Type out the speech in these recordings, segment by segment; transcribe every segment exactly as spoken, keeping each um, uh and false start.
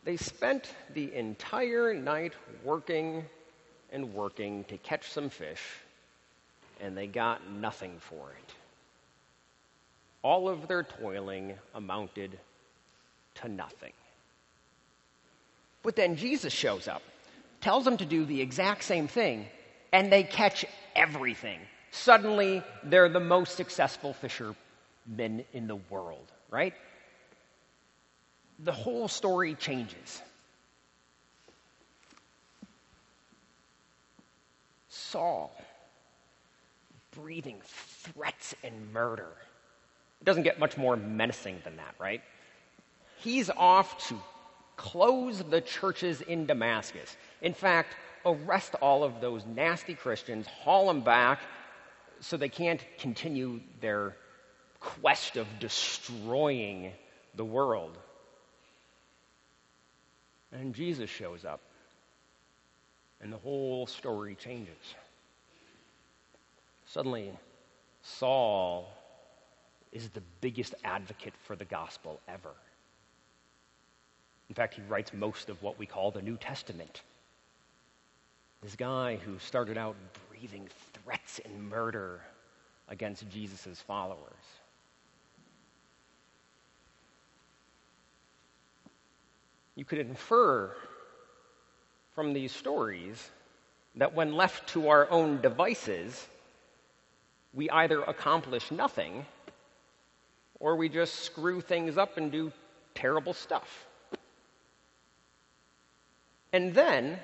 They spent the entire night working and working to catch some fish, and they got nothing for it. All of their toiling amounted to nothing. But then Jesus shows up, tells them to do the exact same thing, and they catch everything. Suddenly, they're the most successful fishermen in the world, right? The whole story changes. Saul, breathing threats and murder. It doesn't get much more menacing than that, right? He's off to close the churches in Damascus. In fact, arrest all of those nasty Christians, haul them back so they can't continue their quest of destroying the world. And Jesus shows up, and the whole story changes. Suddenly, Saul is the biggest advocate for the gospel ever. In fact, he writes most of what we call the New Testament. This guy who started out breathing threats and murder against Jesus' followers. You could infer from these stories that when left to our own devices, we either accomplish nothing or we just screw things up and do terrible stuff. And then,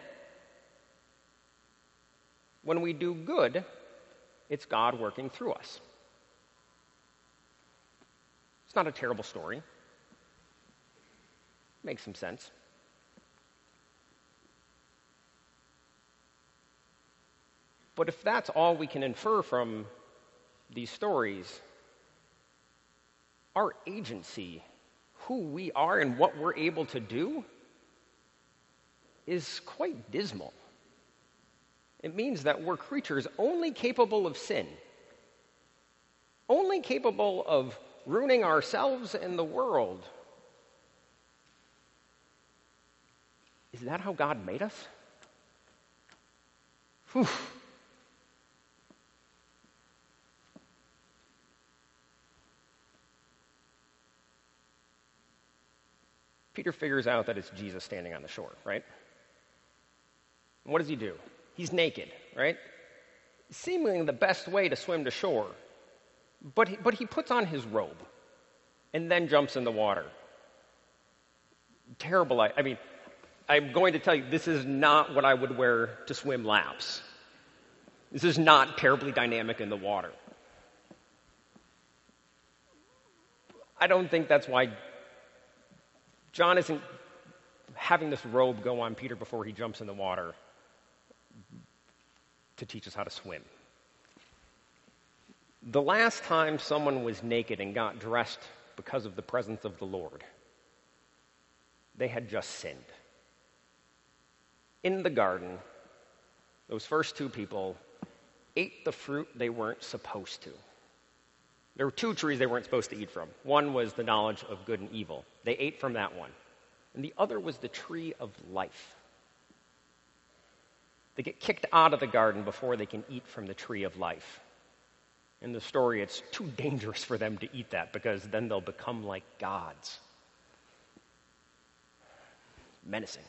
when we do good, it's God working through us. It's not a terrible story. Makes some sense. But if that's all we can infer from these stories, our agency, who we are and what we're able to do, is quite dismal. It means that we're creatures only capable of sin, only capable of ruining ourselves and the world. Is that how God made us? Whew. Peter figures out that it's Jesus standing on the shore, right? And what does he do? He's naked, right? Seemingly the best way to swim to shore. But he, but he puts on his robe and then jumps in the water. Terrible. I, I mean, I'm going to tell you, this is not what I would wear to swim laps. This is not terribly dynamic in the water. I don't think that's why John isn't having this robe go on Peter before he jumps in the water to teach us how to swim. The last time someone was naked and got dressed because of the presence of the Lord, they had just sinned. In the garden, those first two people ate the fruit they weren't supposed to. There were two trees they weren't supposed to eat from. One was the knowledge of good and evil. They ate from that one. And the other was the tree of life. They get kicked out of the garden before they can eat from the tree of life. In the story, it's too dangerous for them to eat that because then they'll become like gods. Menacing.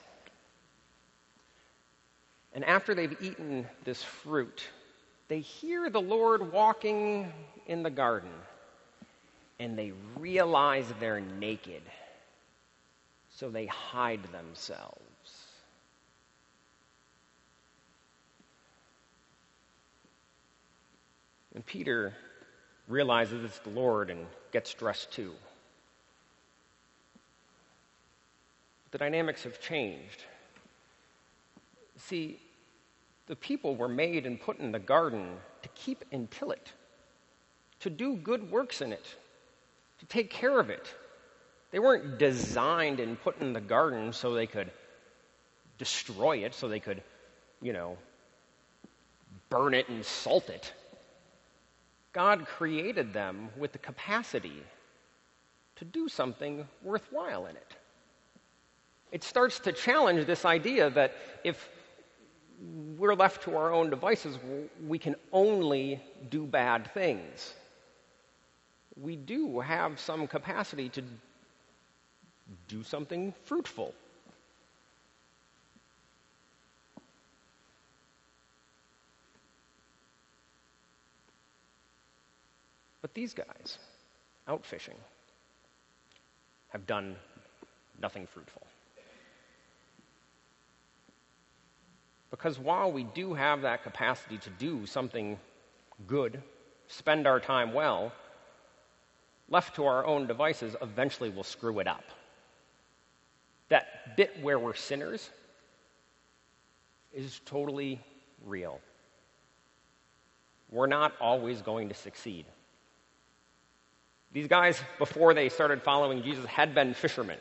And after they've eaten this fruit, they hear the Lord walking in the garden, and they realize they're naked, so they hide themselves. And Peter realizes it's the Lord and gets dressed too. The dynamics have changed. See, the people were made and put in the garden to keep and till it, to do good works in it, to take care of it. They weren't designed and put in the garden so they could destroy it, so they could, you know, burn it and salt it. God created them with the capacity to do something worthwhile in it. It starts to challenge this idea that if we're left to our own devices, we can only do bad things. We do have some capacity to do something fruitful. But these guys, out fishing, have done nothing fruitful. Because while we do have that capacity to do something good, spend our time well, left to our own devices, eventually we'll screw it up. That bit where we're sinners is totally real. We're not always going to succeed. These guys, before they started following Jesus, had been fishermen.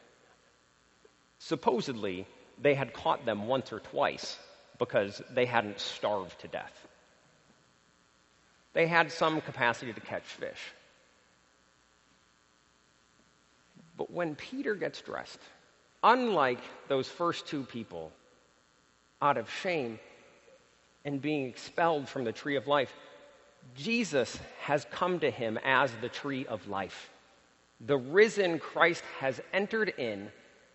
Supposedly, they had caught them once or twice because they hadn't starved to death. They had some capacity to catch fish. But when Peter gets dressed, unlike those first two people, out of shame and being expelled from the tree of life, Jesus has come to him as the tree of life. The risen Christ has entered in,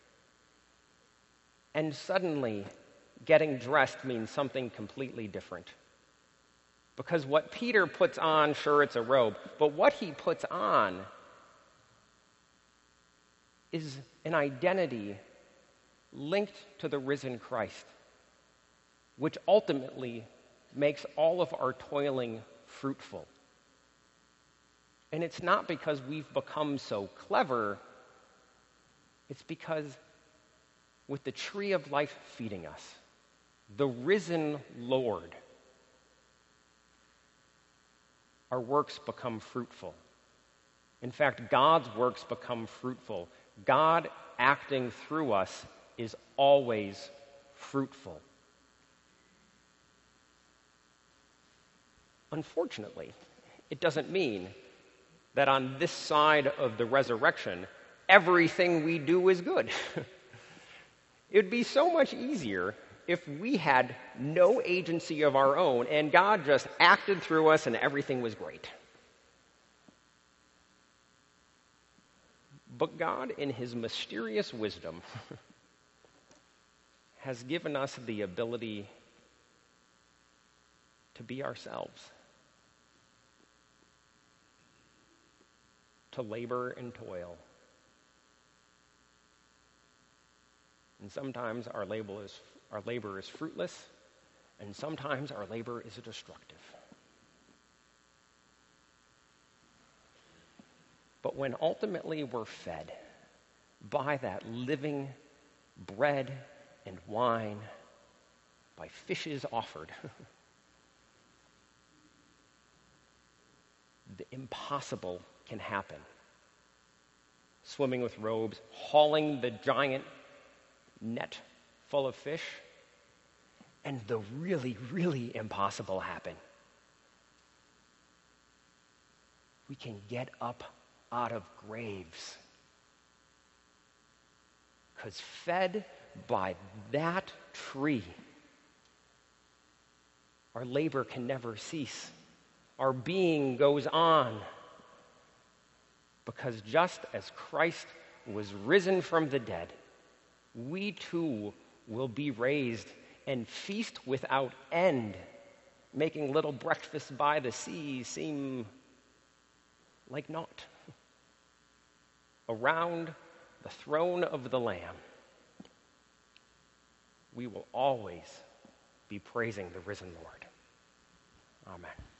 and suddenly getting dressed means something completely different. Because what Peter puts on, sure, it's a robe, but what he puts on is an identity linked to the risen Christ, which ultimately makes all of our toiling fruitful. And it's not because we've become so clever, it's because with the tree of life feeding us, the risen Lord, our works become fruitful. In fact, God's works become fruitful. God acting through us is always fruitful. Unfortunately, it doesn't mean that on this side of the resurrection, everything we do is good. It would be so much easier if we had no agency of our own and God just acted through us and everything was great. But God, in his mysterious wisdom, has given us the ability to be ourselves, to labor and toil. And sometimes our labor is, our labor is fruitless, and sometimes our labor is destructive. But when ultimately we're fed by that living bread and wine, by fishes offered, the impossible can happen. Swimming with robes, hauling the giant net full of fish, and the really, really impossible happen. We can get up out of graves. Because fed by that tree, our labor can never cease. Our being goes on. Because just as Christ was risen from the dead, we too will be raised and feast without end, making little breakfasts by the sea seem like naught. Around the throne of the Lamb, we will always be praising the risen Lord. Amen.